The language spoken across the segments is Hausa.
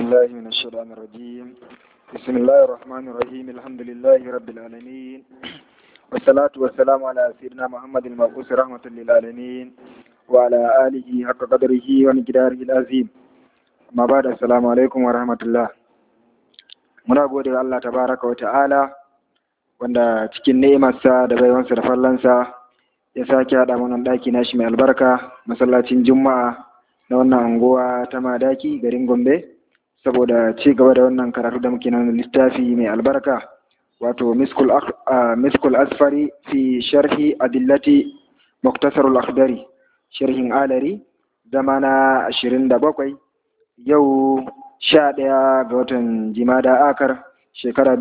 بالله من الشيطان الرجيم. بسم الله الرحمن الرحيم. الحمد لله رب العالمين، والصلاة والسلام على سيدنا محمد المبعوث رحمة للعالمين وعلى آله حق قدره ومقداره العظيم. ما بعد، السلام عليكم ورحمة الله. muna gode wa Allah tabaraka wa ta'ala wanda cikin ni'imarsa da baiwansa da fallansa ya sake haɗa mana ɗaki nashi mai albarka, masallacin juma'a na wannan anguwa ta Madaki garin Gombe, saboda ci gaba da wannan karatu da muke nan littafi mai albarka, wato miskul asfari fi sharhi adillati muktasarul akhdari, sharhin alari, zama na 27, yau 11 ga watan Jimada Akar, shekara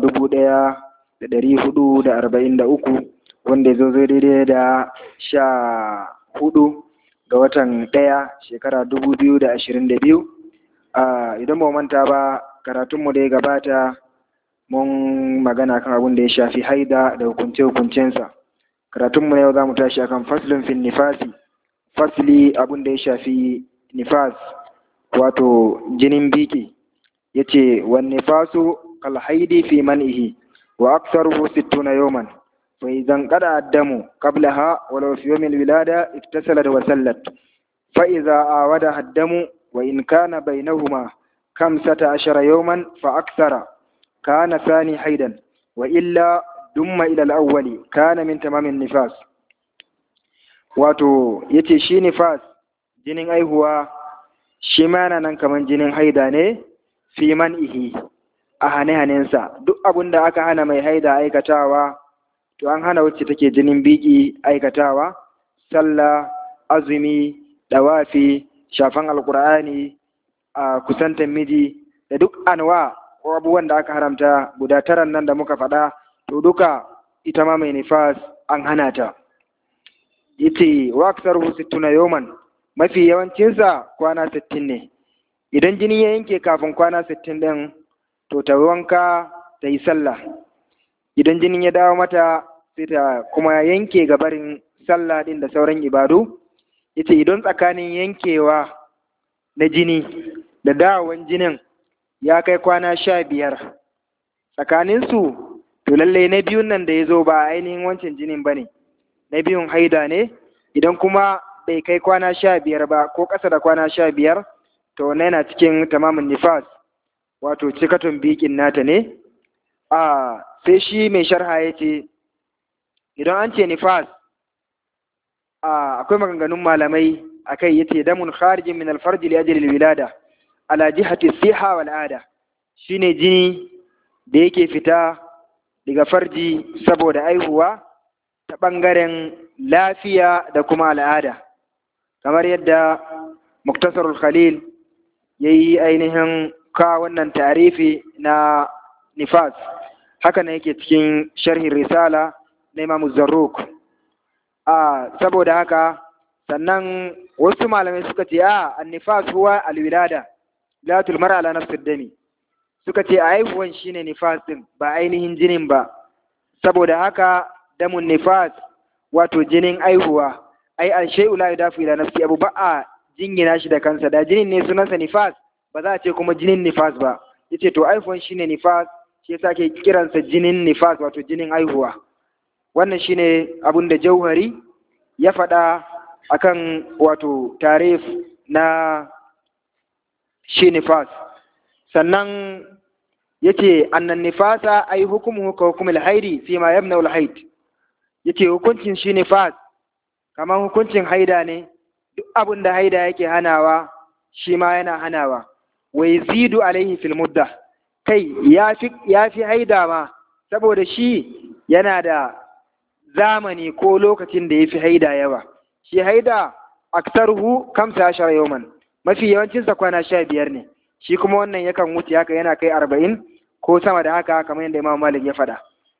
1443, wanda ya zo daidai da 14 ga watan 1 shekara 2022. Idan ba manta ba, karatunmu da ya gabata mun magana kan abin da ya shafi haida da hukunce-hukuncensa. Karatunmu na yau za mu tashi akan faslun fin nifasi, fasli abin da ya shafi nifas, wato jinin biki. Yace wan nifasu kal haidi fi man'ihi wa aktharuhu 60 yawman fa idan qada addamu qablaha walau fi yawmil wilada iktasalat wa sallat fa idza awada addamu wa in kana bainahuma 15 yawman fa akthara kana thani haidan wa illa dumma ila al-awwali kana min tamamin nifas. Wato yace shi nifas, jinin aihuwa, shi ma nan kaman jinin haida ne fi man'ihi, a hane-hanensa. Duk abin da aka hana mai haida aikatawa, to an hana wacce take jinin biki aikatawa: sallah, azumi, dawafi, shafan alkur'ani, a kusantan miji, da duk anwa ko abubuwan da aka haramta guda 9 nan da muka faɗa, to duka ita ma mai nifas an hana ta. Yace wa aksaruhu 60 yawman, mafi yawancinsa kwana 60 ne. Idan jini ya yanke kafin kwana 60 ɗin, to ta wanka ta yi sallah. Idan jinin ya dawo mata, sai ta kuma yanke gabarin sallah ɗin da sauran ibadu. Yace idan tsakanin yankewa na jini da dawowan jinin ya kai kwana 15 tsakaninsu, to lallai na biyun nan da ya zo ba ainihin wancan jinin ba ne, na biyun haida ne. Idan kuma bai kai kwana 15 ba ko ƙasa da kwana 15, to wannan yana cikin tamamin nifas, wato cikaton bikin nata ne. Sai shi mai sharha ya ce, idan an ce nifas, akwai maganganun malamai akai. Yace damun kharijin min alfarji li ajli alwilada ala jihati siha wal ada, shine jini da yake fita daga farji saboda aihuwa ta bangaren lafiya da kuma al'ada, kamar yadda muktasarul khalil yayi ainihin ka wannan tarifi na nifas. Haka ne yake cikin sharhin risala na Imam Zarruq. Saboda haka, sannan wasu malamai suka ce an-nifas huwa al-wilada latul mar'a ala nafsi dami, suka ce aihuwan shine nifas din, ba ainihin jinin ba. Saboda haka damun nifas, wato jinin aihuwa, ai al-shay'u la yudafu ila nafsi, abu ba a jingina shi da kansa. Da jinin ne sunansa nifas, ba za a ce kuma jinin nifas ba. Yace to aihuwan shine nifas, shi yasa ke kiransa jinin nifas, wato jinin aihuwa. Wannan shine abin da Jauhari ya faɗa akan wato tarif na shi nifas. Sannan yace annan nifasa ai hukumuhu ka hukumul haidi fi ma yamna al haid. Yace hukuncin shi nifas kamar hukuncin haida ne, duk abin da haida yake hanawa shi ma yana hanawa. Wa yazidu alaihi fil mudda, kai ya fi haida ma, saboda shi yana da zamani ko lokacin da ya fi haida yawa. Shi haida aksaruhu 15 yawman, mafi yawancinsa kwana 15 ne. Shi kuma wannan yakan wuce haka, yana kai 40 ko sama da haka, kamar yadda Imam Malik ya faɗa.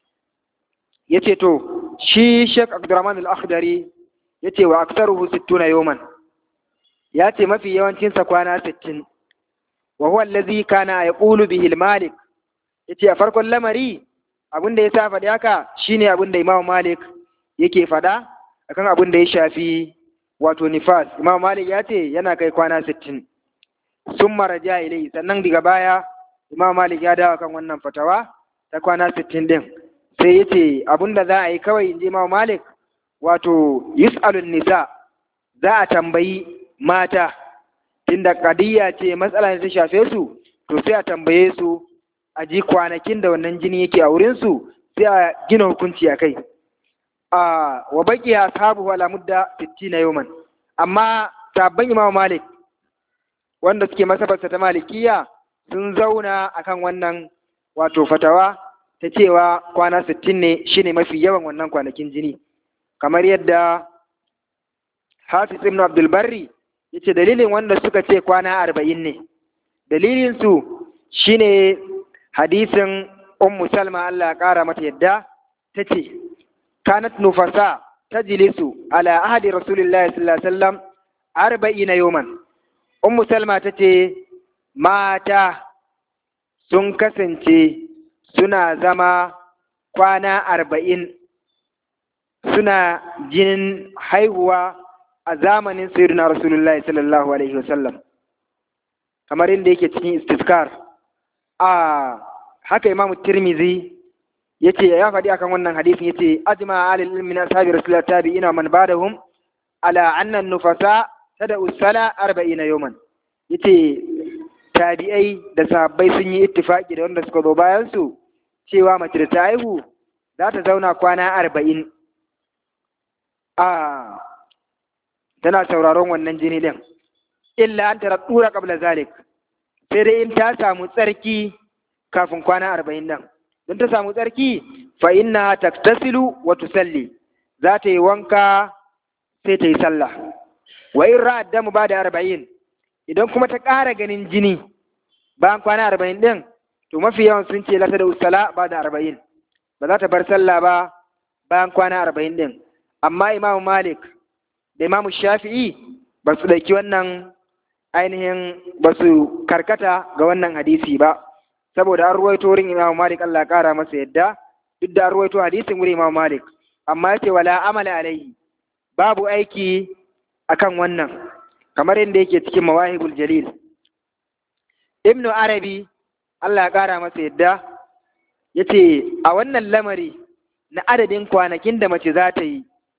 Yace to shi Sheikh Abdurrahman al-Akhdari yace wa aksaruhu 60 yawman, yace mafi yawancinsa kwana 60. wa huwa allazi kana yaqulu bihi al-Malik, yace a farkon lamari abin da ya sa faɗi haka shine abin da Imam Malik yake faɗa akan abin da ya shafi wato nifas. Imam Malik ya ce yana kai kwana 60. summa raja ilayhi, sannan daga baya Imam Malik ya dawo kan wannan fatawa ta kwana 60 din, sai yace abinda za a yi kawai inji Imam Malik, wato yus'alun nisa, za a tambayi mata, tunda kadiyya ce matsala ne ta shafe su, to sai a tambaye su a ji kwanakin da wannan jini yake a wurin su, sai a gina hukunci a kai. Wa baki ashabu wala mudda 60 yawman, amma sabban Imam Malik wanda suke masabarsa ta Malikiya sun zauna akan wannan wato fatawa ta cewa kwana 60 ne shine mafi yawan wannan kwanakin jini, kamar yadda Hafiz ibn Abdul Barri yace dalilin wanda suka ce kwana 40 ne, dalilin su shine hadisin Ummu Salma, Allah ya kara mata yadda, tace kanat nufasa tajlisu ala ahdi Rasulillahi sallallahu alaihi wasallam 40 yawman. Ummu Salma tace mata sun kasance suna zama kwana 40 suna jinin haihuwa a zamanin sayyidina Rasulullahi sallallahu alaihi wasallam, kamar inda yake cikin istizkar. Haka Imam Tirmidhi yace ya faɗi akan wannan hadisin, yace ajma alil ilmi min ashabi Rasulullahi tabi'ina man ba'dahum ala anna an-nufasa tada'u sala 40 yawman. Yace tabi'ai da sahabbai sun yi ittifaki da wanda suka zo bayan su cewa mace da ta haihu za ta zauna kwana 40 tana sauraron wannan jini din, illa an tara tura qabla zalik, sai dai in ta samu tsarki kafin kwana 40 din. Don ta samu tsarki fa inna taktasilu wa tusalli, za ta yi wanka sai ta yi sallah. Wa in ra'ad damu ba da 40, idan kuma ta ƙara ganin jini bayan kwana 40 din, to mafi yawan sun ce lata da usala ba da 40, ba za ta bar sallah ba bayan kwana 40 din. Amma Imam Malik da Imam Shafi'i ba su ɗauki wannan ainihin, ba su karkata ga wannan hadisi ba, saboda an ruwaito wurin Imam Malik, Allah ya kara masa yadda, duk da an ruwaito hadisin wurin Imam Malik, amma yace wala amala alaihi, babu aiki akan wannan, kamar yadda yake cikin Mawahibul Jalil. Ibn Arabi, Allah ya kara masa yadda, yace a wannan lamari na adadin kwanakin da mace za ta yi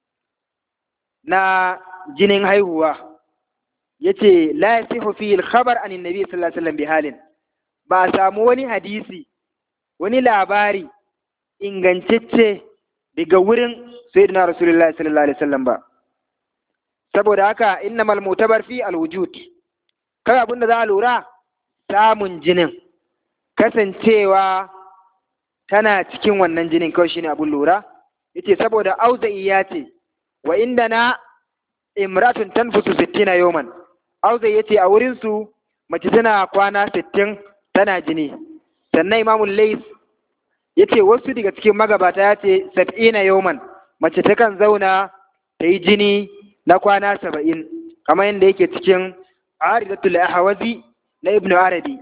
na jinin haihuwa, yace la yasihu fi al-khabar an annabi sallallahu alaihi wasallam bi halin, ba a samu wani hadisi, wani labari ingantacce daga wurin sayyidina Rasulullahi sallallahu alaihi wasallam ba. Saboda haka innamal mutabar fi al-wujud, kai abin da za a lura samun jinin, kasancewa tana cikin wannan jinin kawai shine abin lura. Yace saboda Auza'i ya ce wa indana imratun tanfusu 60 yawman, Auza'i yace a wurin su mace tana kwana 60 tana jini. Sannan Imamul Lais yace wasu daga cikin magabata yace 70 yawman, mace takan zauna ta yi jini na kwana 70, kamar yadda yake cikin Aridatul Ahwazi na Ibn Arabi,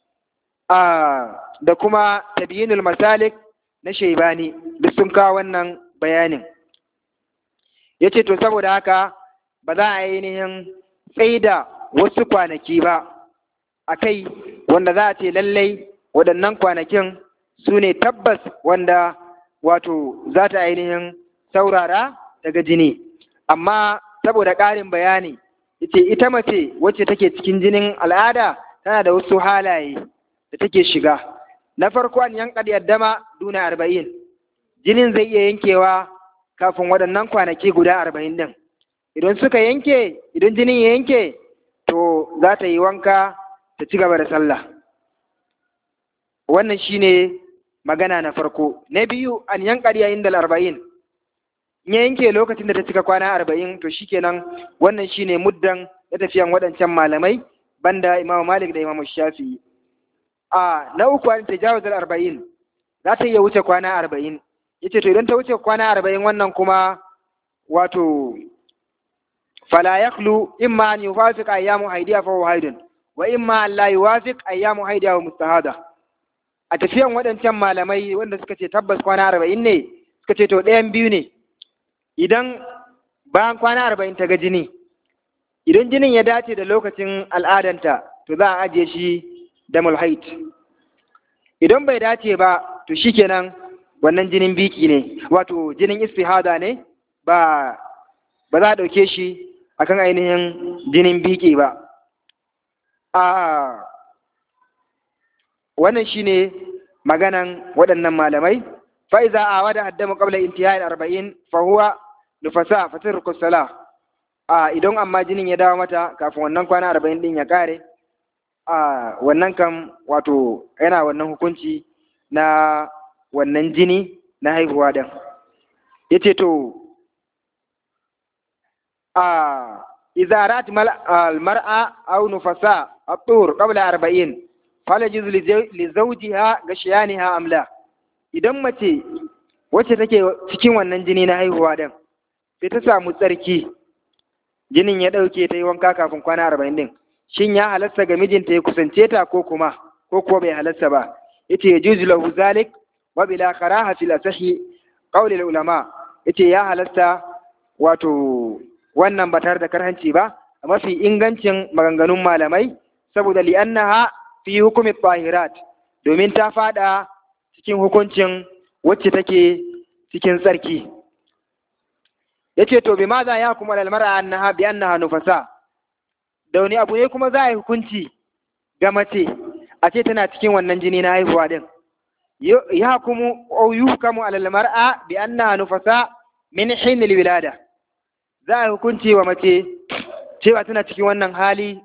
da kuma Tabyinul Masalik na Shaybani, duk sun kawo wannan bayanin. Yace to saboda haka ba za a ainihin tsaida wasu kwanaki ba a kai wanda za a ce lallai waɗannan kwanakin su ne tabbas wanda wato za ta ainihin saurara daga jini. Amma saboda ƙarin bayani, yace ita mace wacce take cikin jinin al'ada tana da wasu halaye da take shiga. Na farko an yanqadi addama duna 40, jinin zai iya yankewa kafin waɗannan kwanaki guda 40 din. Idan suka yanke, idan jinin ya yanke, to za ta yi wanka ta ci gaba da sallah. Wannan shine magana na farko. Na biyu an yanqadi inda 40, ya yanke lokacin da ta cika kwana 40, to shikenan wannan shine muddan da tafiyan waɗancan malamai banda Imam Malik da Imam Shafi'i. Na uku an tajawuzul 40, za ta iya wuce kwana 40. Yace to idan ta wuce kwana 40 wannan kuma wato fala yakhlu imma an yuwafiq ayyamu haidiya fa huwa haidun wa imma an la yuwafiq ayyamu haidiya wa mustahada. A tafiyan waɗancan malamai wanda suka ce tabbas kwana 40 ne, suka ce to ɗayan biyu ne, idan bayan kwana 40 ta ga jini, idan jinin ya dace da lokacin al'adanta to za a ajiye shi damul haid. Idan bai dace ba to shikenan wannan jinin biki ne, wato jinin istihada ne, ba za a ɗauke shi akan ainihin jinin biki ba. Wannan shine maganan waɗannan malamai. Fa'iza a wada haddamu qabla intihai 40 fa huwa nufasa fatirku salah. Idan amma jinin ya dawo mata kafin wannan kwana 40 din ya kare, wannan kam wato yana wannan hukunci na wannan jini na haihuwa din. Yace to idza rat al-mar'a aw nufasa at-tur qabla 40 fala yujuz li zawjiha gashiyaniha amla. Idan mace wacce take cikin wannan jini na haihuwa din sai ta samu tsarki, jinin ya dauke ta yi wanka kafin kwana 40 din, shin ya halasta ga mijinta ya kusance ta ko kuwa bai halasta ba? Yace yajuzu lahu zalik wa bila karaha fil asahi qawli ulama. Yace ya halasta wato wannan ba tare da karhanci ba a mafi ingancin maganganun malamai, saboda li'annaha fi hukumi tahirat, domin ta fada cikin hukuncin wacce take cikin tsarki. Yace to bi ma za ya kuma lalmara annaha bi annaha nufasa, da wani abu ne kuma za a yi hukunci ga mace a ce tana cikin wannan jini na haihuwa din? Ya kuma yuhkamu alal mar'a bi annaha nufasa min hinil wilada, za a yi hukunci wa mace cewa tana cikin wannan hali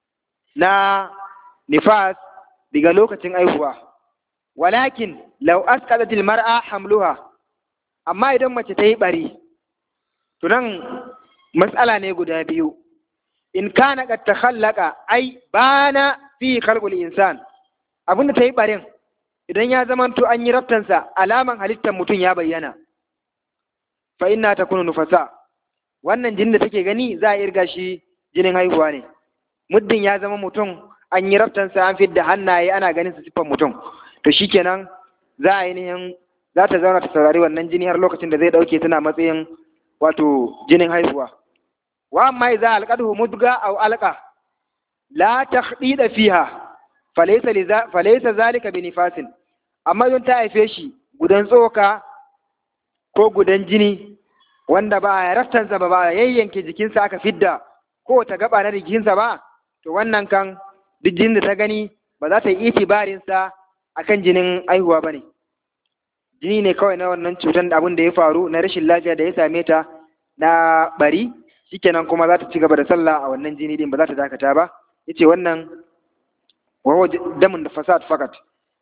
na nifas daga lokacin haihuwa. Walakin law asqatat al mar'a hamluha, amma idan mace ta yi bari, to nan matsala ne guda biyu. In kana qad takhallaqa ay bana fi khalqul insan, abinda ta yi barin idan ya zamanto an yi raftansa alaman halittar mutum ya bayyana, fa inna takunu nufasa, wannan jinin da take gani za a irga shi jinin haihuwa ne. Muddin ya zama mutum an yi raftansa an fidda hannaye ana ganin su siffan mutum, to shikenan za ta zauna ta saurari wannan jini har lokacin da zai dauke tana matsayin wato jinin haihuwa. Wa amma idza alqadahu mudga aw alqa la takhdida fiha falaysa zalika bi nifasin. Amma idan ta haife shi gudan tsoka ko gudan jini wanda ba a raftansa ba a yayyanke jikinsa aka fidda ko ta gaba na jikinsa ba, to wannan kan duk jinin da ta gani ba za ta yi itibarinsa akan jinin aihuwa ba ne. Jini ne kawai na wannan cutar da abin da ya faru na rashin lafiya da ya same ta na bari, shikenan kuma za ta ci gaba da sallah a wannan jini din, ba za ta dakata ba. Yace wannan wawa damun da fasad fakat.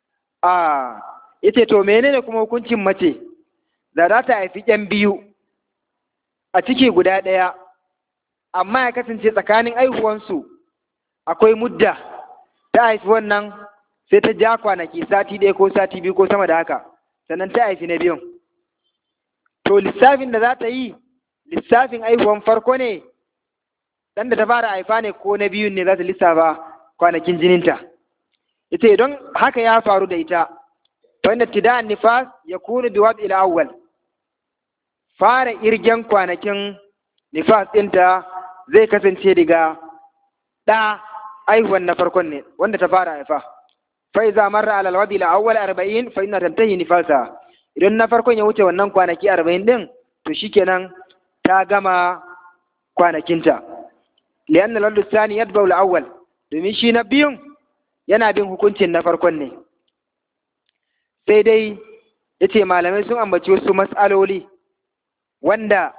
Yace to menene kuma hukuncin mace da za ta haifi ƴan biyu a ciki guda ɗaya, amma ya kasance tsakanin aihuwansu akwai mudda, ta haifi wannan sai ta ja kwanaki sati ɗaya ko sati biyu ko sama da haka, sannan ta haifi na biyun. To lissafin da za ta yi lissafin aihuwan farko ne, ɗan da ta fara haifa ne, ko na biyun ne za ta lissafa kwanakin jininta? Ita idan haka ya faru da ita, to inda tida'an nifas ya kunu bi wad'il awwal, fara irgen kwanakin nifas ɗinta zai kasance daga ɗa aihuwan na farkon ne wanda ta fara haifa. Fa iza marra ala alwad'il awwal 40 fa inna tantahi nifasa. Idan na farkon ya wuce wannan kwanaki 40 din, to shikenan ta gama kwanakinta. Li'anna al-wad'u thani yatba'u al-awwal, domin shi na biyun yana bin hukuncin na farkon ne. Sai dai yace malamai sun ambaci wasu mas'aloli wanda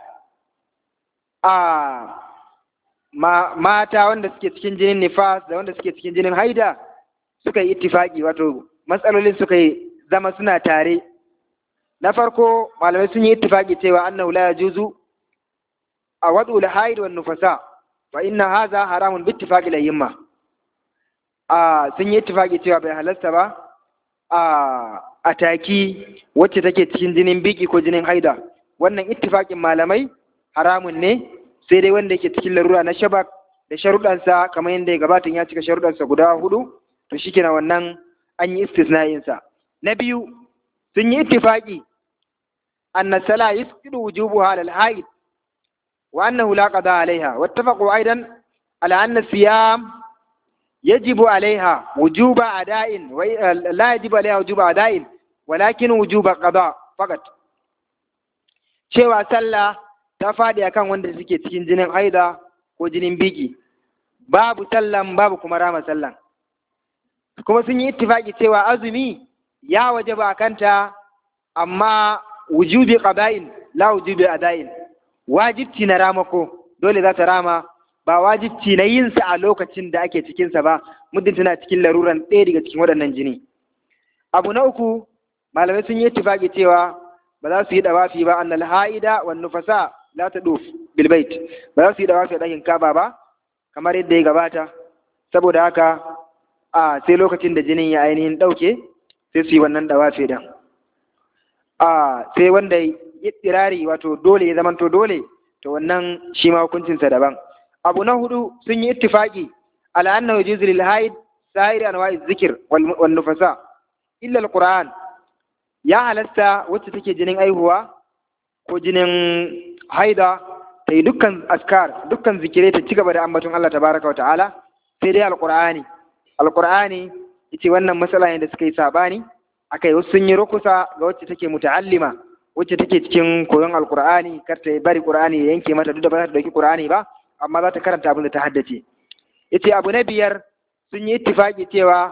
mata wanda suke cikin jinin nifas da wanda suke cikin jinin haida suka yi ittifaki, wato matsalolin suka yi zama suna tare. Na farko malamai sun yi ittifaki cewa annahu la yajuzu wad'u al-haid wan nufasa fa inna hadha haramun bi ittifaqi al-ayyimma. Sun yi ittifaki cewa bai halasta ba a taki wacce take cikin jinin biki ko jinin haida. Wannan ittifakin malamai haramun ne, sai dai wanda yake cikin larura na shabak da sharuɗansa kamar yadda ya gabata ya cika sharuɗansa guda 4, to shikenan wannan an yi istisna'insa. Na biyu sun yi ittifaki anna sala yasqidu wujubuha ala al-haid wa annahu la qada alaiha, wattafaqu aidan ala anna siyam yajibu alaiha wujuba ada'in wa la yajibu alaiha wujuba ada'in walakin wujuba qada faqat, cewa sallah ta faɗi akan wanda suke cikin jinin haida ko jinin biki, babu sallan babu kuma rama sallan. Kuma sun yi ittifaki cewa azumi ya wajaba kanta, amma wujubi qada'in la wujubi ada'in, wajibci na ramako dole za ta rama, ba wajibci na yin sa a lokacin da ake cikin sa ba, muddin tana cikin laruran ɗaya daga cikin waɗannan jini. Abu na uku, malamai sun yi ittifaki cewa ba za su yi dawafi ba, annal haida wan nufasa la taduf bil bait, ba za su yi dawafi a ɗakin Kaba ba kamar yadda ya gabata, saboda haka sai lokacin da jinin ya ainihin ɗauke sai su yi wannan dawafi da sai wanda ya tsirari wato dole ya zamanto dole, to wannan shi ma hukuncinsa daban. Abu na hudu, sun yi ittifaki ala anna yujuzu lil haid sa'ir anwa'i dhikr wal nufasa illa al-Qur'an, ya halasta wacce take jinin aihuwa ko jinin haida ta yi dukkan askar, dukkan zikirai, ta ci gaba da ambaton Allah tabaraka wa ta'ala, sai dai alqur'ani yace wannan matsala ne da suka yi sabani akai. Wasu sun yi rukusa ga wacce take muta'allima, wacce take cikin koyon alqur'ani, kar ta bari qur'ani ya yanke mata, duk da ba za ta dauki qur'ani ba, amma za ta karanta abin da ta haddace. Yace abu na biyar, sun yi ittifaki cewa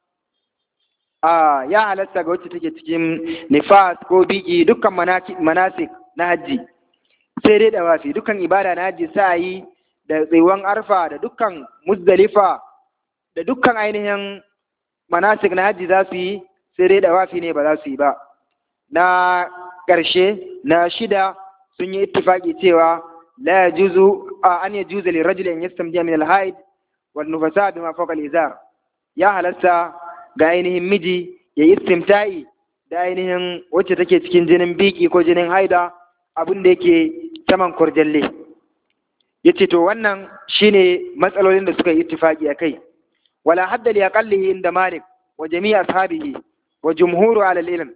ya halatta ga wacce take cikin nifas ko biki dukkan manasik na hajji, sai dai dawafi, dukkan ibada na hajji, sa'ayi da tsayuwan arfa da dukkan muzdalifa da dukkan ainihin manasik na hajji za su yi, sai dai dawafi ne ba za su yi ba. Na ƙarshe na shida, sun yi ittifaki cewa la yajuzu an yajuzu lirajuli an yastamjiya min al-haid wal nufasa bima fawqa al-izar, ya halatta ga ainihin miji ya yi istimta'i da ainihin wacce take cikin jinin biki ko jinin haida abin da yake saman kurjalle. Yace to wannan shine matsalolin da suka yi ittifaki akai. Wala hadda li aqallihi inda Malik wa jami'i ashabihi wa jumhuru ala al-ilm.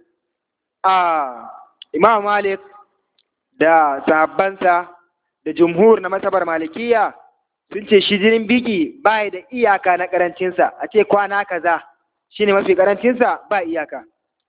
Imam Malik da sahabbansa da jumhur na masabar malikiya sun ce shi jinin biki ba da iyaka na karancinsa, a ce kwana kaza shine mafi karancinsa, ba iyaka.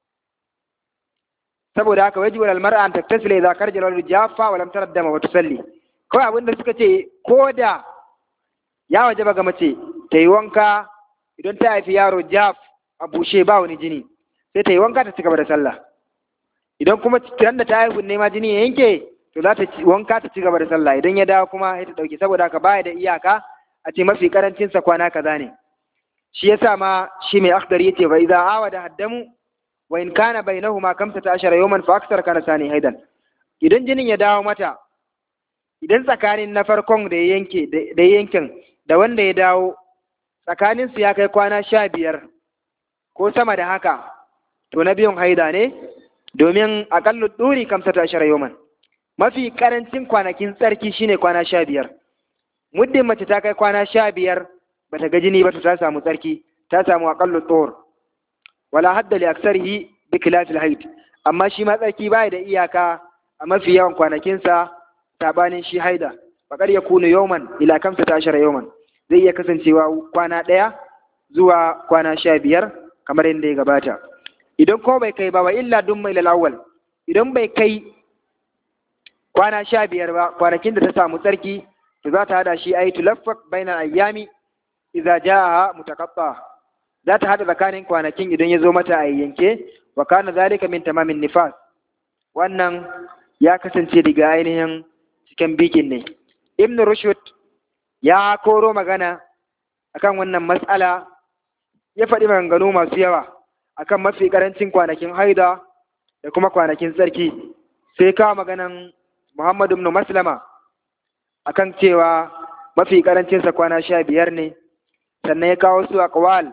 Saboda haka wajibu lil mar'a an taktasila idza karja lil jaffa wa lam taraddama wa tusalli. Kawai abinda suka ce, ko da ya wajaba ga mace ta yi wanka idan ta haifi yaro jaf a bushe ba wani jini, sai ta yi wanka ta cigaba da sallah. Idan kuma kiran da ta haihu ne ma jini ya yanke, to za ta wanka ta cigaba da sallah, idan ya dawo kuma sai ta dauke. Saboda haka baya da iyaka, a ce mafi karancinsa kwana kaza ne. Shi yasa ma shi mai akhdari yace fa idza awada haddamu wa in kana bainahuma 15 yawman fa aksar kana sani haidan. Idan jinin ya dawo mata, idan tsakanin na farkon da yankin da wanda ya dawo tsakanin su ya kai kwana 15 ko sama da haka, to na biyun haida ne, domin aqallu duri 15 yawman, mafi karancin kwanakin tsarki shine kwana 15. Muddin mace ta kai kwana 15 bata ga jini ba, ta samu tsarki, ta samu aqallu tur. Wala hadda li aksarihi bi khilafil haid, amma shi ma tsarki bai da iyaka a mafi yawan kwanakinsa sabanin shi haida. Faqad yakunu yawman ila 15 yawman, zai iya kasancewa kwana 1 zuwa kwana 15 kamar yadda ya gabata. Idan ko bai kai ba, wa illa dumma ila al-awwal, idan bai kai kwana 15 ba, kwanakin da ta samu tsarki, to za ta hada shi ay tulaffaq bainal ayyami idza jaa mutaqatta, za ta hada tsakanin kwanakin idan ya zo mata a yanke. Wa kana zalika min tamamin nifas, wannan ya kasance daga ainihin cikin bikin ne. Ibn Rushd ya koro magana akan wannan mas'ala, ya faɗi maganganu masu yawa akan mafi karancin kwanakin haida da kuma kwanakin tsarki. Sai kawo maganan Muhammad ibn Maslama akan cewa mafi karancinsa kwana 15 ne. Sannan ya kawo su aqwal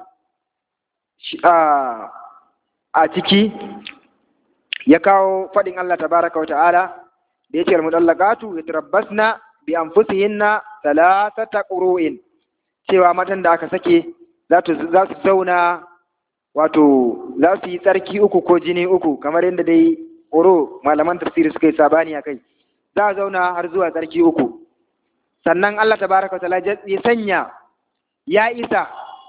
a ciki, ya kawo faɗin Allah tabaraka wa ta'ala da yake al-mudallaqatu yatarabbasna bi anfusihinna thalathata qurun, cewa matan da aka sake za su zauna, wato za su yi tsarki 3 ko jini 3, kamar yadda dai quru malaman tafsiri suka yi sabani akai. Za a zauna har zuwa tsarki 3. Sannan Allah tabaraka wa ta'ala ya sanya ya isa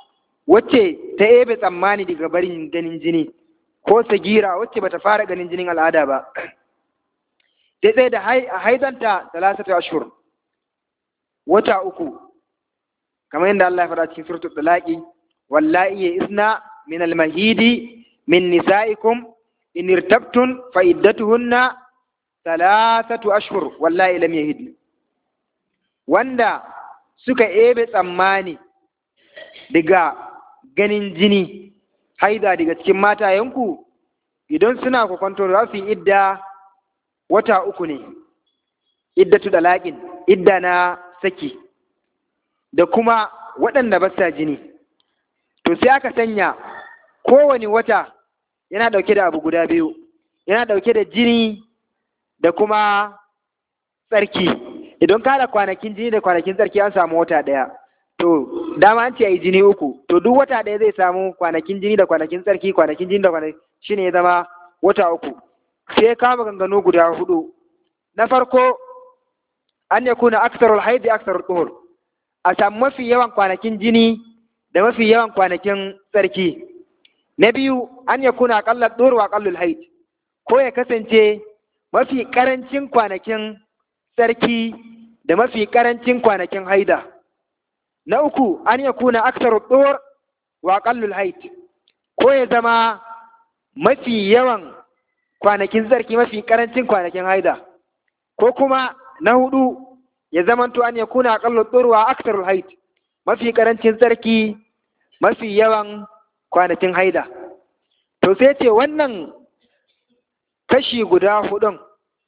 wacce ta ebe tsammani daga barin ganin jini, ko sagira wacce bata fara ganin jinin al'ada ba, sai tsaye da haidanta talatatu ashhur, wata uku, kamar yadda Allah ya faɗa cikin suratul talaqi, wallahi ya isna min al-mahidi min nisa'ikum in irtabtun fa iddatuhunna talatatu ashhur wallahi lam yahid. Wanda suka ebe tsammani daga ganin jini haida daga cikin matayenku, idan suna kwakwanto za su yi idda wata uku ne, iddatu dalaqin, idda na saki, da kuma waɗanda ba sa jini. To sai aka sanya kowane wata yana ɗauke da abu guda biyu, yana ɗauke da jini da kuma tsarki. Idan ka haɗa kwanakin jini da kwanakin tsarki an samu wata ɗaya. To dama an ce a yi jini uku, to duk wata ɗaya zai samu kwanakin jini da kwanakin tsarki, kwanakin jini da kwanakin shi ne ya zama wata uku. Sai kama ganganu guda hudu. Na farko, an ya kuna aksarul haidi aksarul tuhur, a samu mafi yawan kwanakin jini da mafi yawan kwanakin tsarki. Na biyu, an ya kuna aƙallar tuhur wa aƙallul haid, ko ya kasance mafi ƙarancin kwanakin tsarki da mafi ƙarancin kwanakin haida. Na uku, an ya kuna aksarul tuhur wa aƙallul haid, ko ya zama mafi yawan kwanakin tsarki mafi ƙarancin kwanakin haida. Ko kuma na hudu, ya zamanto an ya kuna aƙallul tuhur wa aksarul haid, mafi ƙarancin tsarki mafi yawan kwanakin haida. To sai ce wannan kashi guda hudun,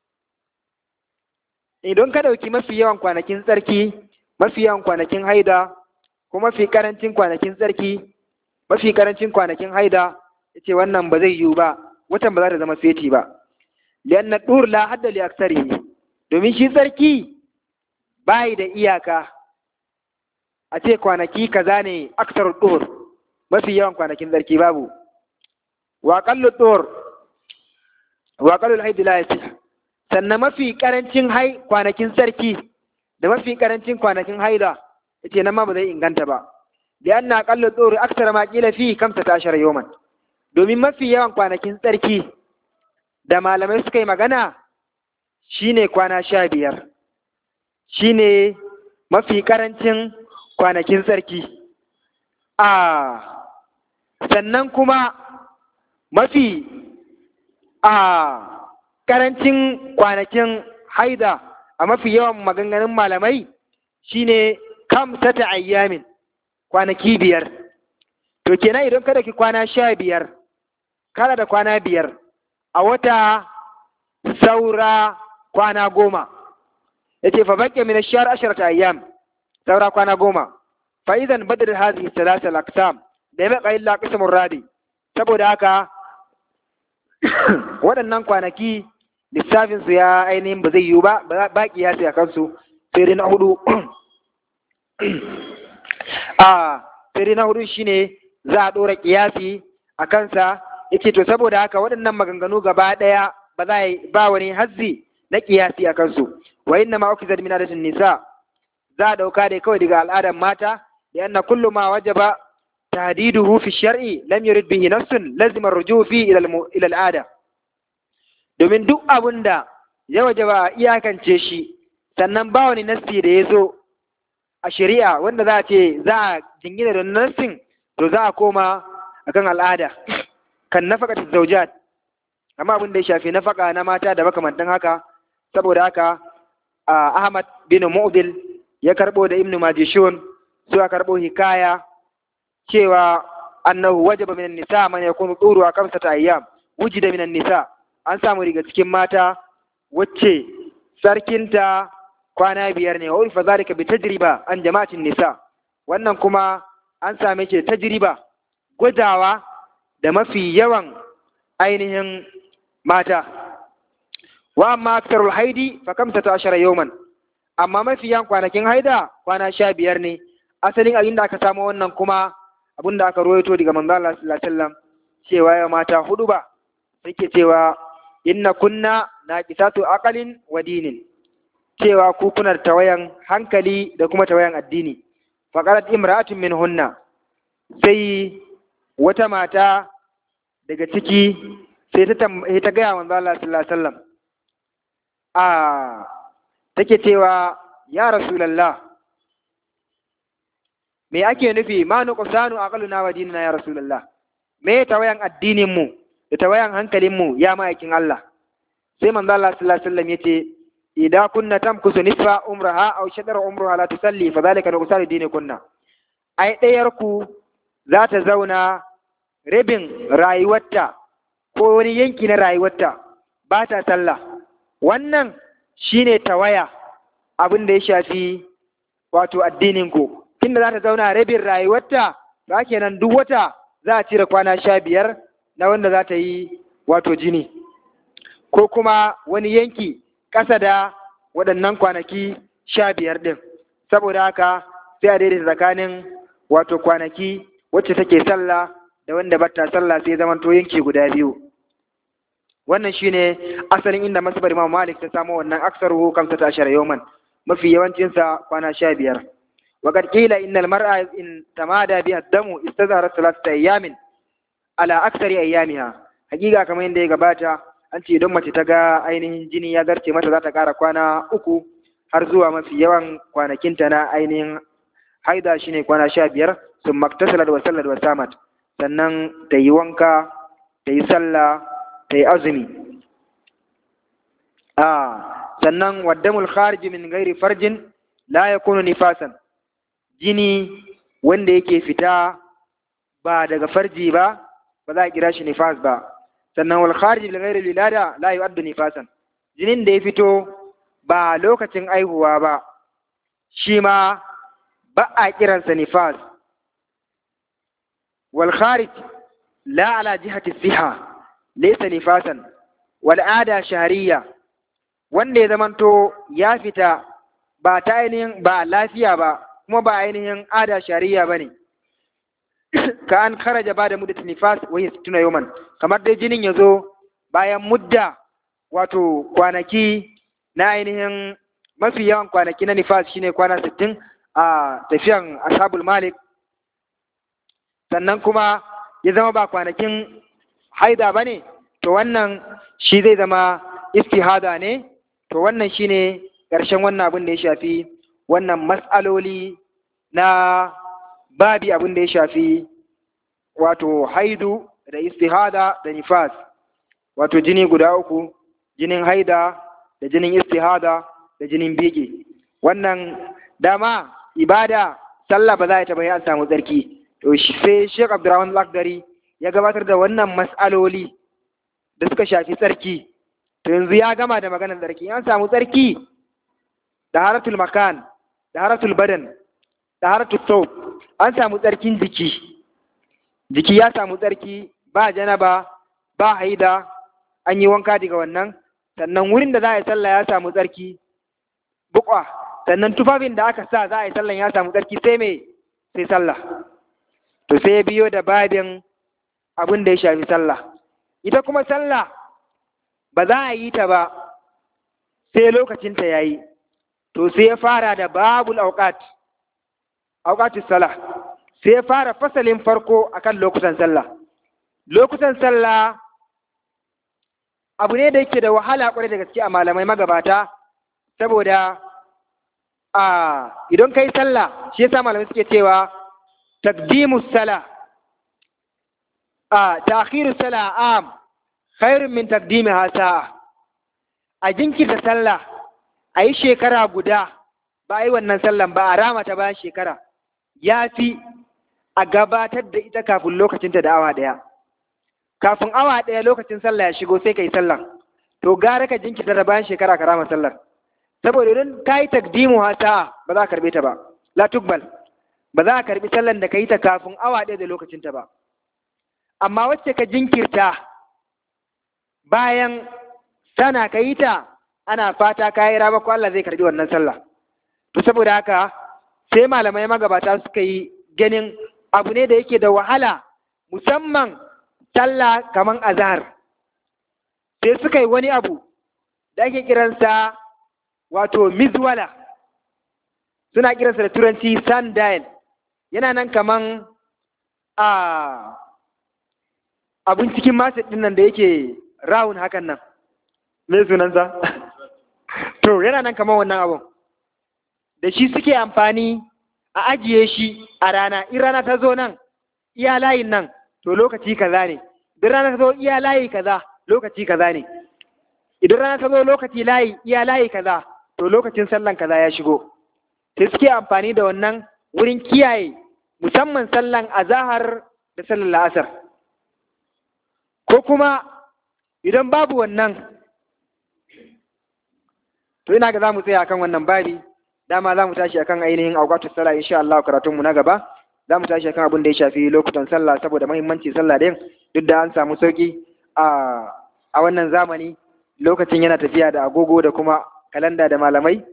idan ka ɗauki mafi yawan kwanakin tsarki, mafi yawan kwanakin haida, ko mafi ƙarancin kwanakin tsarki, mafi ƙarancin kwanakin haida, ya ce wannan ba zai yiwu ba, watan ba za ta zama feti ba. Lianna dur la hadda li aksarihi, domin shi tsarki bai da iyaka, a ce kwanaki kaza ne aksar dur, mafi yawan kwanakin tsarki babu. Wa qallu dur wa qallu haid la yasih, sannan mafi karancin kwanakin tsarki da mafi karancin kwanakin haida yace nan ma ba zai inganta ba. Lianna qallu dur aksar ma qila fi 15 yawman, domin mafi yawan kwanakin tsarki da malamai suka yi magana shine kwana 15, shine mafi karancin kwanakin tsarki. Sannan kuma mafi karancin kwanakin haida a mafi yawan maganganun malamai shine kamsata ayyamin, kwanaki 5. To kenan idan ka dauki kwana 15 kana da kwana 5 a wata, saura kwana 10. yace fa baqiya min ash-shahr 10 ayyam, saura kwana 10. Fa idan badal hadhihi thalath al-aqsam da ya illa qismur radi, saboda haka waɗannan kwanaki lissafin su ya ainihin ba zai yiwu ba, ba kiyasi a kansu. Sai dai na hudu sai dai na hudu shine za a ɗora kiyasi a kansa. Yake to saboda haka waɗannan maganganu gaba ɗaya ba wani hazzi na kiyasi a kansu. Wa inna ma ukizat min adatin nisa, za a ɗauka dai kawai daga al'adar mata, da anna kullu ma wajaba tahdiduhu fi shar'i lam yurid bihi nafsun lazima ar-ruju' fi ila al'ada. Domin duk abun da ya wajaba a iyakance shi, sannan ba wani nassi da ya zo a shari'a wanda za a ce za a jingina da nassin, to za a koma akan al'ada. Kan nafaqatu zawjat, amma abin da ya shafi nafaka na mata da makamantan haka. Saboda haka Ahmad bin Mu'dil ya karbo da Ibn Majishun suka karbo hikaya cewa annahu wajaba minan nisa man yakunu turuha 5 ayyam, wujida minan nisa, an samu daga cikin mata wacce sarkinta kwana 5 ne. Wa ulfa zalika bi tajriba an jama'atin nisa, wannan kuma an same shi tajriba, gwajawa da mafi yawan ainihin mata. Wa amma aktarul haidi fa 15 yawman, amma mafi yawan kwanakin haida kwana 15 ne. Asalin abin da aka samu wannan kuma abin da aka rawaito daga manzo Allah sallallahu alaihi wasallam cewa ya mata hudu ba suke cewa inna kunna naqisatu aqalin wa dinin, cewa ku kuna tawayan hankali da kuma tawayan addini. Faqalat imra'atun minhunna, sai wata mata daga ciki sai ta gaya manzo Allah sallallahu alaihi wasallam take cewa ya Rasulullah, me ake nufi ma nuqsanu aqluna wa dinina ya Rasulullah, me tawayan addinin mu da tawayan hankalin mu ya ma'aikin Allah. Sai manzo Allah sallallahu alaihi wasallam yace idan kunna tamkusu nisfa umraha aw shadara umruha la tusalli fa zalika nuqsanu dinikunna. Ai ɗayar ku za ta zauna rabin rayuwarta ko wani yanki na rayuwarta ba ta sallah, wannan shine tawaya abin da ya shafi wato addinin ku. Tunda za ta zauna rabin rayuwarta, ba kenan duk wata za a cire kwana 15 na wanda za ta yi wato jini, ko kuma wani yanki ƙasa da waɗannan kwanaki 15 ɗin. Saboda haka sai a daidaita tsakanin wato kwanaki wacce take sallah da wanda bata sallah, sai zamanto yanki guda biyu. Wannan shine asalin inda masbar Imam Malik ta samu wannan aksaru 15 yawman, mafi yawancinsa kwana 15. وقد قيل إن المرأة إن تمادى بها الدم استظهرت 3 أيام على أكثر أيامها. حقيقة كما يندي gabata an ce idan mace ta ga ainihin jini ya garce mata za ta ƙara kwana 3 har zuwa mafi yawan kwanakinta na ainihin haida shine kwana 15. sun maktasalat wa sallat wa samat, sannan ta yi wanka, ta yi sallah, ta yi azumi. Sannan waddamul kharij min ghairi farjin la yakunu nifasan, jini wanda yake fita ba daga farji ba za a kira shi nifas ba. Sannan wal kharij min ghairi wilada la yu'addu nifasan, jinin da ya fito ba lokacin aihuwa ba shi ma ba a kiransa nifas. wal kharij la ala jihati siha laysa nifasan wal ada shahriya, wanda ya zamanto ya fita ba ta ainihin ba lafiya ba kuma ba ainihin ada shari'a ba ne. Ka an kharaja ba da muddatin nifas wa hiya 60 yawman, kamar dai jinin ya zo bayan mudda wato kwanaki na ainihin mafi yawan kwanaki na nifas shine kwana 60 a tafiyan ashabul malik, sannan kuma ya zama ba kwanakin haida ba ne, to wannan shi zai zama istihada ne. To wannan shine ƙarshen wannan abin da ya shafi wannan mas'aloli na babi abin da ya shafi wato haidu da istihada da nifas, wato jini guda 3, jinin haida da jinin istihada da jinin bege. Wannan dama ibada sallah ba za a taɓa an samu tsarki, to sai Sheikh Abdurrahman Al-Akhdari ya gabatar da wannan mas'aloli da suka shafi tsarki. To yanzu ya gama da maganar tsarki. An samu tsarki, taharatul makan, taharatul badan, taharatul thawb, an samu tsarkin jiki ya samu tsarki, ba janaba ba haida, an yi wanka daga wannan. Sannan wurin da za a yi sallah ya samu tsarki, buƙwa, sannan tufafin da aka sa za a yi sallah ya samu tsarki, sai me? Sai sallah. To sai ya biyo da babin abin da ya shafi sallah. Ita kuma sallah ba za a yi ta ba sai lokacinta ya yi, to sai ya fara da babul auqatus salah, sai ya fara fasalin farko akan lokutan sallah. Lokutan sallah abu ne da yake da wahala kwarai da gaske a malamai magabata, saboda idan kai sallah, shi yasa malamai suke cewa taqdimus salah ta'khirus salah am khairun min taqdimiha sa'a. A jinkirta sallah a yi shekara guda ba a yi wannan sallan ba, a ramata bayan shekara, ya fi a gabatar da ita kafin lokacinta da awa ɗaya. Kafin awa ɗaya lokacin sallah ya shigo sai ka yi sallan, to gara ka jinkirta da bayan shekara ka rama sallar, saboda idan ka yi takdimu ha sa'a ba za a karɓe ta ba, la tuqbal, ba za a karɓi sallan da ka yi ta kafin awa ɗaya da lokacinta ba. Amma wacce ka jinkirta bayan sana ka yi ta, ana fata ka yi rama ko Allah zai karɓi wannan sallah. To saboda haka sai malamai magabata suka yi ganin abu ne da yake da wahala, musamman sallah kaman azhar. Sai suka yi wani abu da ake kiransa wato mizwala, suna kiransa da turanci sundial, yana nan kaman abun cikin maset ɗin nan da yake rawun hakan nan, me sunansa? To yana nan kamar wannan abun da shi suke amfani a ajiye shi a rana. In rana ta zo nan iya layin nan to lokaci kaza ne, idan rana ta zo iya layi kaza lokaci kaza ne, idan rana ta zo lokaci layi iya layi kaza to lokacin sallan kaza ya shigo. Sai suke amfani da wannan wurin kiyaye musamman sallan azahar da sallan la'asar. Ko kuma idan babu wannan, to ina ga za mu tsaya akan wannan babi, dama za mu tashi akan ainihin awqatus sallah insha Allah karatunmu na gaba. Za mu tashi akan abin da ya shafi lokutan sallah saboda muhimmanci sallah din, duk da an samu sauki a wannan zamani, lokacin yana tafiya da agogo da kuma kalanda da malamai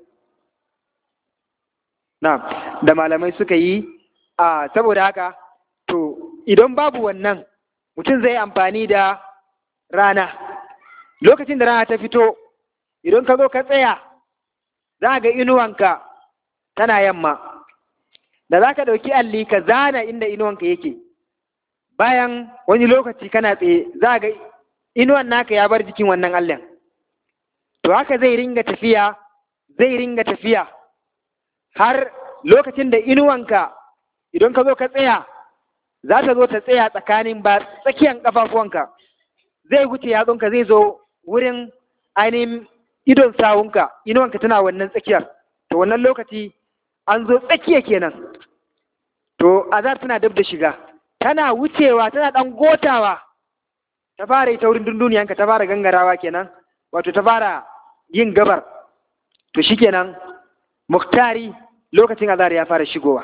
da malamai suka yi. Saboda haka to idan babu wannan, mutum zai amfani da rana. Lokacin da rana ta fito, idan ka zo ka tsaya za ga inuwanka tana yamma, da za ka ɗauki alli ka zana inda inuwanka yake, bayan wani lokaci kana tsaye za ga inuwan naka ya bar jikin wannan allin. To haka zai ringa tafiya har lokacin da inuwanka idan ka zo ka tsaya za ta zo ta tsaya tsakanin ba tsakiyan ƙafafuwanka, zai wuce yatsunka zai zo wurin ainihin idon sawunka, inuwanka tana wannan tsakiyar. To wannan lokaci an zo tsakiya kenan, to azar tana dab da shiga, tana wucewa tana ɗan gotawa, ta fara ita wurin dunduniyanka, ta fara gangarawa kenan, wato ta fara yin gabar. To shikenan muktari lokacin azar ya fara shigowa.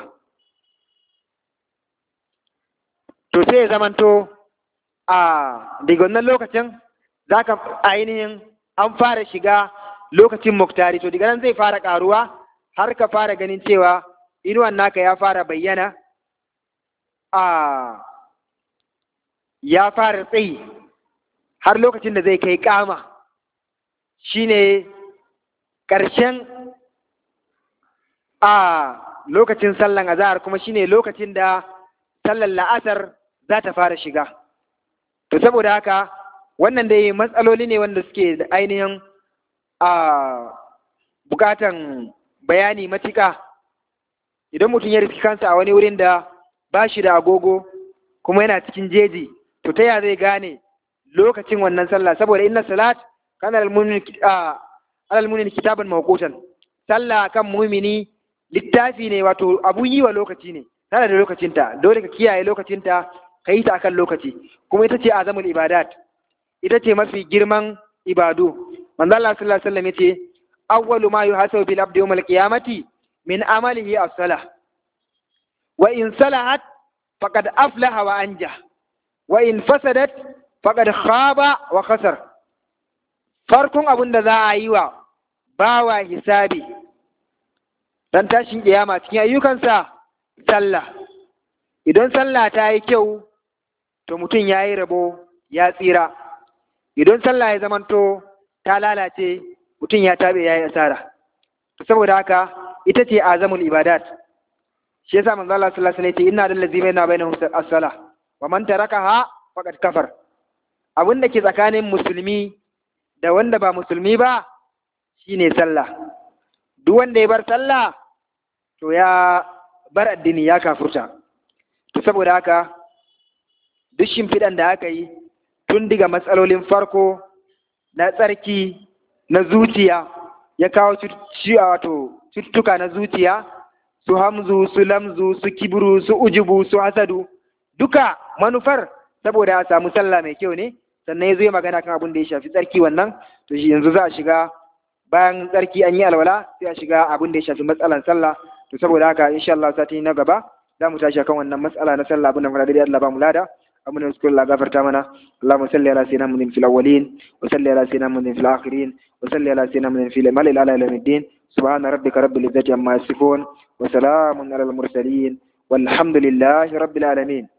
To sai ya zamanto daga wannan lokacin za ka ainihin an fara shiga lokacin muktari. To daga nan zai fara ƙaruwa har ka fara ganin cewa inuwan naka ya fara bayyana, ya fara tsayi har lokacin da zai kai kama, shine ƙarshen lokacin sallan azahar, kuma shine lokacin da sallan la'asar za ta fara shiga. To saboda haka wannan dai matsaloli ne wanda suke da ainihin bukatan bayani matuƙa. Idan mutum ya riski kansa a wani wurin da ba shi da agogo kuma yana cikin jeji, to ta ya zai gane lokacin wannan sallah? Saboda inna salat kana alal mu'min kitaban mawqutan, sallah kan mu'mini littafi ne, wato abun yi wa lokaci ne, tana da lokacinta, dole ka kiyaye lokacinta, ka yi ta akan lokaci. Kuma ita ce azamul ibadat, ita ce mafi girman ibadu. Manzo Allah sallallahu alaihi wasallam yace awwalu ma yuhasabu bil abdi yawmal qiyamati min amalihi as-salah, wa in salahat faqad aflaha wa anja, wa in fasadat faqad khaba wa khasar. Farkon abin da za a yi wa bawa hisabi dan tashin kiyama cikin ayyukansa sallah. Idan sallah ta yi kyau to mutum ya yi rabo, ya tsira. Idan sallah ya zamanto ta lalace, mutum ya tabe, ya yi asara. Saboda haka ita ce azamul ibadat. Shi yasa manzo Allah sallallahu alaihi wasallam ya ce inna lillazi baina bainahum as-salah wa man tarakaha faqad kafar. Abin da ke tsakanin musulmi da wanda ba musulmi ba shine sallah. Duk wanda ya bar sallah to ya bar addini, ya kafurta. To saboda haka duk shimfiɗan da aka yi tun daga matsalolin farko na tsarki na zuciya, ya kawo wato cututtuka na zuciya, su hamzu, su lamzu, su kibru, su ujubu, su hasadu, duka manufar saboda a samu sallah mai kyau ne. Sannan ya zo magana kan abin da ya shafi tsarki wannan. To shi yanzu za a shiga, bayan tsarki an yi alwala, sai a shiga abin da ya shafi matsalan sallah. To saboda haka insha Allah sati na gaba za mu tashi kan wannan matsala na sallah, abin da fara dai Allah ba mu lada, abin da suka Allah gafarta mana. Allahumma salli ala sayyidina Muhammadin fil awwalin wa salli ala sayyidina Muhammadin fil akhirin wa salli ala sayyidina Muhammadin fil malil ala yawmiddin. Subhana rabbika rabbil izzati amma yasifun wa salamun alal mursalin walhamdulillahi rabbil alamin.